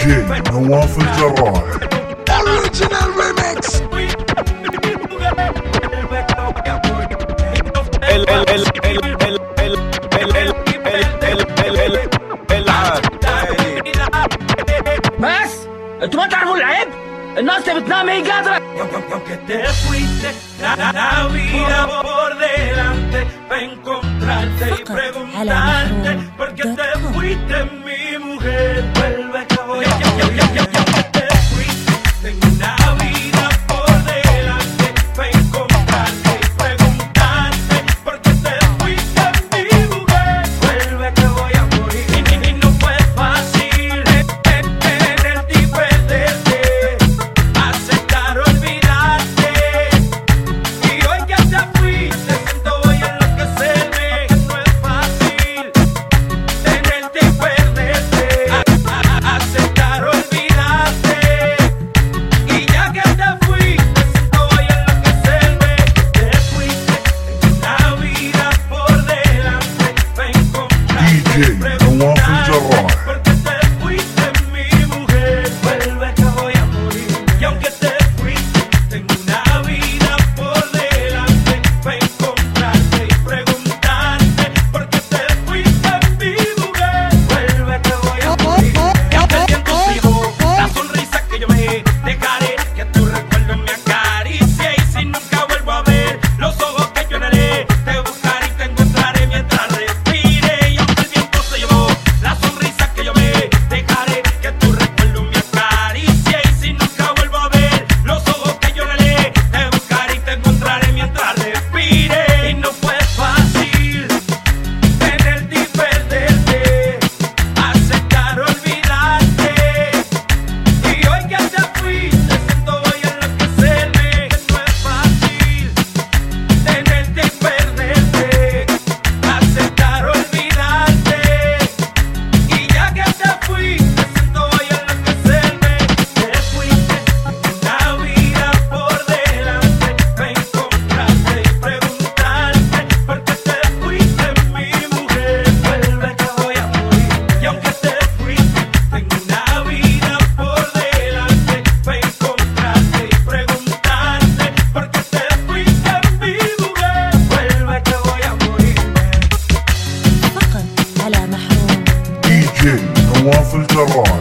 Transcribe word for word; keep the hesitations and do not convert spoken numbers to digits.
جي نواف الجراح اوريجينال ريميكس. بس انتوا ما تعرفوا العيب. الناس اللي بتنام هي قادرة. Aunque te fuiste, la vida por delante para encontrarte y preguntarte por qué te fuiste mi mujer. Vuelve que voy a aunque te fuiste, tengo una vida por delante para encontrarte y preguntarte por qué te fuiste mi mujer. Vuelve que voy a morir y no fue fácil tenerte y perderte, aceptar olvidarte. Y hoy que te fuiste siento voy a enloquecerme. No es fácil tenerte y perderte, aceptar olvidarte. Y ya que te fuiste siento voy a enloquecerme. Te fuiste, tengo una vida por delante para encontrarte y دي جي نواف الجراح por qué te fuiste mi mujer. Vuelve que voy a morir. Y aunque te fuiste, tengo una vida por delante para encontrarte y preguntarte por qué te fuiste mi mujer. Vuelve que voy a morir. Y aunque el tiempo se llevó la sonrisa que yo me dejaré que tu recuerdo me acaricie. Y si nunca vuelvo a ver los ojos que yo anhelé, te buscaré y te encontraré mientras respire. Y aunque el viento se llevó la sonrisa que yo me dejaré que tu recuerdo me acaricie. Y si nunca vuelvo a ver los ojos que yo anhelé, te buscaré y te encontraré mientras respire. Y no fue fácil tenerte y perderte, aceptar olvidarte. Y hoy que te fuiste siento voy a enloquecerme. No es fácil tenerte y perderte, aceptar olvidarte. Y ya que te fuiste siento voy a enloquecerme. Te fuiste, una vida por delante para encontrarte y preguntarte por qué te fuiste mi mujer. Vuelve que voy a morir. Y aunque te fuiste, tengo una vida por delante para encontrarte y preguntarte por qué te fuiste mi mujer. Vuelve que voy a morir. فقط على محروم. دي جي نواف الجراح